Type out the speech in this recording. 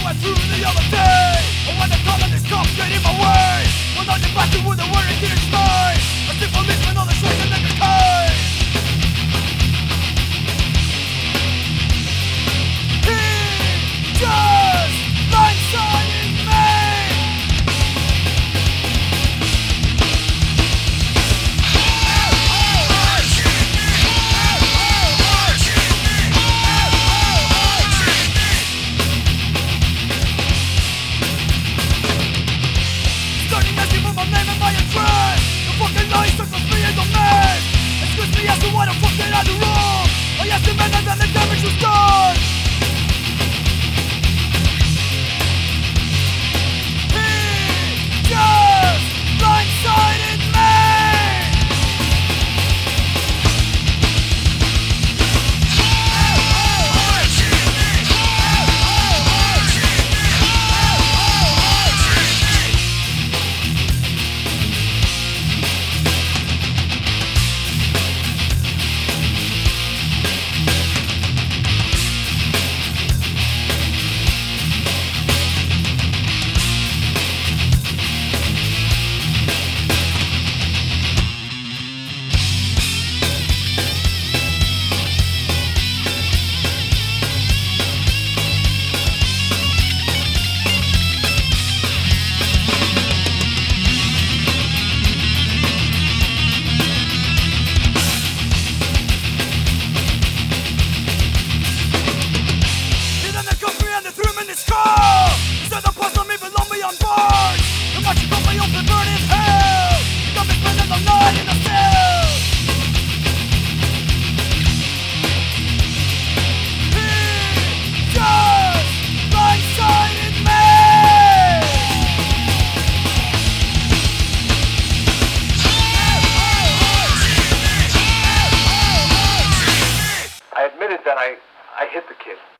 went through the other day. And when the thought of this cop get in my way, when I get back to where the word didn't stay, I see policemen on the streets and niggas pay. He just blindsided me. Starting messing with my name and my address. The fucking lies circles me in the mess. Excuse me as to why the fuck did I do wrong. I asked the man and then the damage was done. He just blindsided me. I admitted that I hit the kid.